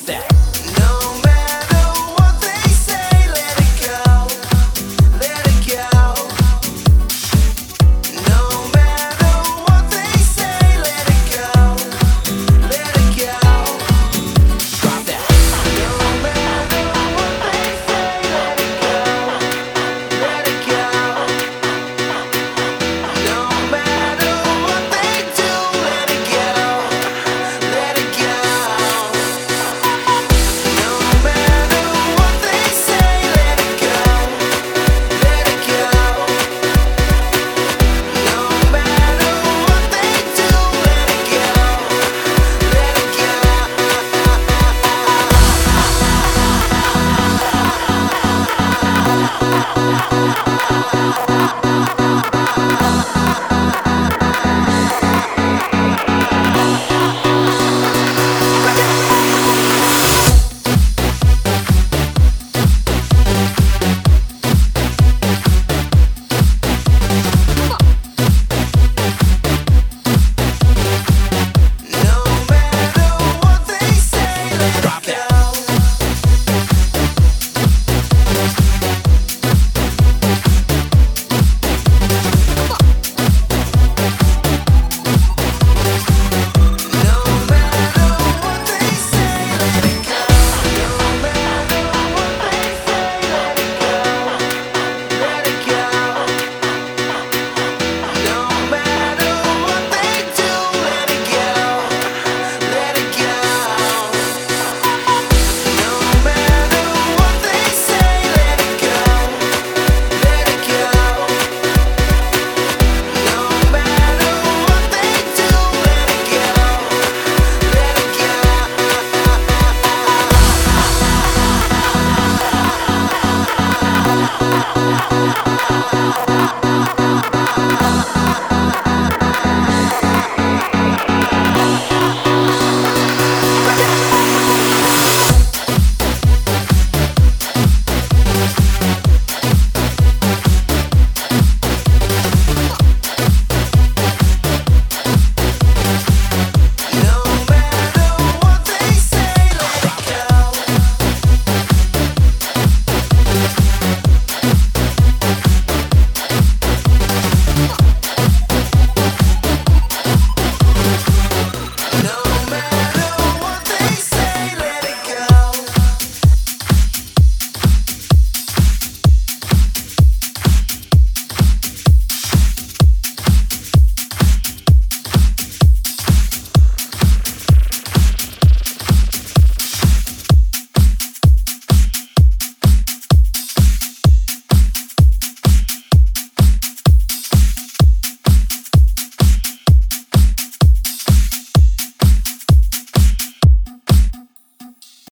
Drop that. No matter what they say, let it go, let it go. No matter what they say, let it go, let it go. Drop that. No matter what they say, let it go, let it go. No matter what they do, let it go, let it go. No matter what they say, let it go, let it go. No matter what they do, let it go, let it go. No matter what they say, let it go.